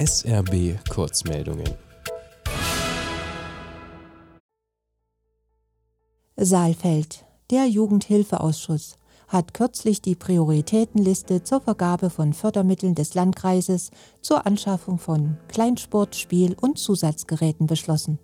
SRB Kurzmeldungen. Saalfeld. Der Jugendhilfeausschuss hat kürzlich die Prioritätenliste zur Vergabe von Fördermitteln des Landkreises zur Anschaffung von Kleinsport-, Spiel- und Zusatzgeräten beschlossen.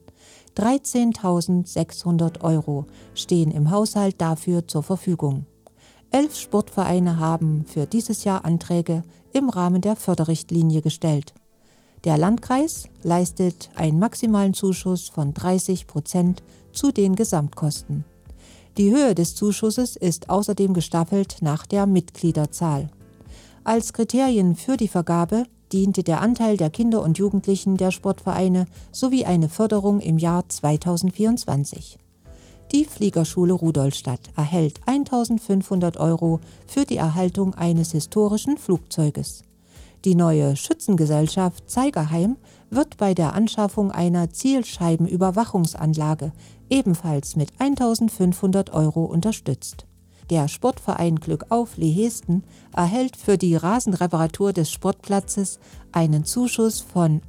13.600 € stehen im Haushalt dafür zur Verfügung. 11 Sportvereine haben für dieses Jahr Anträge im Rahmen der Förderrichtlinie gestellt. Der Landkreis leistet einen maximalen Zuschuss von 30% zu den Gesamtkosten. Die Höhe des Zuschusses ist außerdem gestaffelt nach der Mitgliederzahl. Als Kriterien für die Vergabe diente der Anteil der Kinder und Jugendlichen der Sportvereine sowie eine Förderung im Jahr 2024. Die Fliegerschule Rudolstadt erhält 1.500 € für die Erhaltung eines historischen Flugzeuges. Die neue Schützengesellschaft Zeigerheim wird bei der Anschaffung einer Zielscheibenüberwachungsanlage ebenfalls mit 1.500 € unterstützt. Der Sportverein Glückauf Lehesten erhält für die Rasenreparatur des Sportplatzes einen Zuschuss von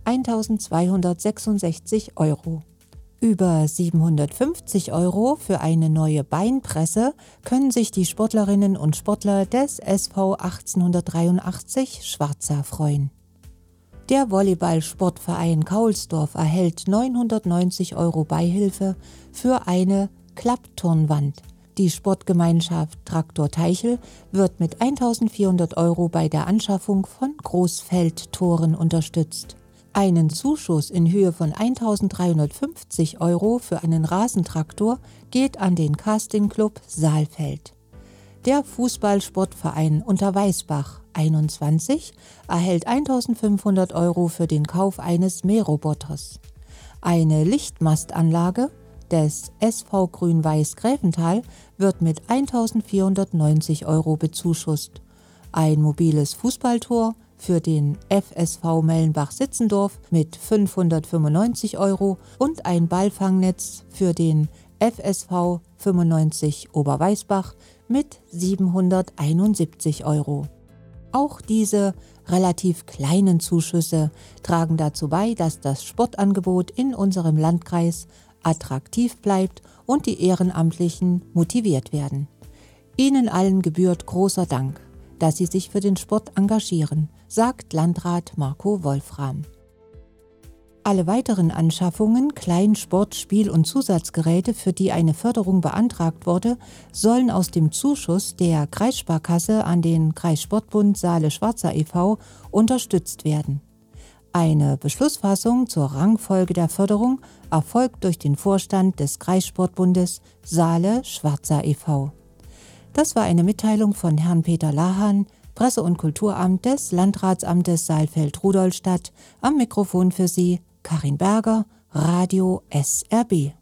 1.266 €. Über 750 € für eine neue Beinpresse können sich die Sportlerinnen und Sportler des SV 1883 Schwarza freuen. Der Volleyball-Sportverein Kaulsdorf erhält 990 € Beihilfe für eine Klappturnwand. Die Sportgemeinschaft Traktor Teichel wird mit 1.400 € bei der Anschaffung von Großfeldtoren unterstützt. Einen Zuschuss in Höhe von 1.350 € für einen Rasentraktor geht an den Casting-Club Saalfeld. Der Fußballsportverein Unterweißbach 21 erhält 1.500 € für den Kauf eines Mähroboters. Eine Lichtmastanlage des SV Grün-Weiß Gräfental wird mit 1.490 € bezuschusst. Ein mobiles Fußballtor für den FSV Mellenbach-Sitzendorf mit 595 € und ein Ballfangnetz für den FSV 95 Oberweißbach mit 771 €. Auch diese relativ kleinen Zuschüsse tragen dazu bei, dass das Sportangebot in unserem Landkreis attraktiv bleibt und die Ehrenamtlichen motiviert werden. Ihnen allen gebührt großer Dank, dass Sie sich für den Sport engagieren, sagt Landrat Marco Wolfram. Alle weiteren Anschaffungen, Kleinsport-, Spiel- und Zusatzgeräte, für die eine Förderung beantragt wurde, sollen aus dem Zuschuss der Kreissparkasse an den Kreissportbund Saale-Schwarza e.V. unterstützt werden. Eine Beschlussfassung zur Rangfolge der Förderung erfolgt durch den Vorstand des Kreissportbundes Saale-Schwarza e.V. Das war eine Mitteilung von Herrn Peter Lahan, Presse- und Kulturamt des Landratsamtes Saalfeld-Rudolstadt. Am Mikrofon für Sie Karin Berger, Radio SRB.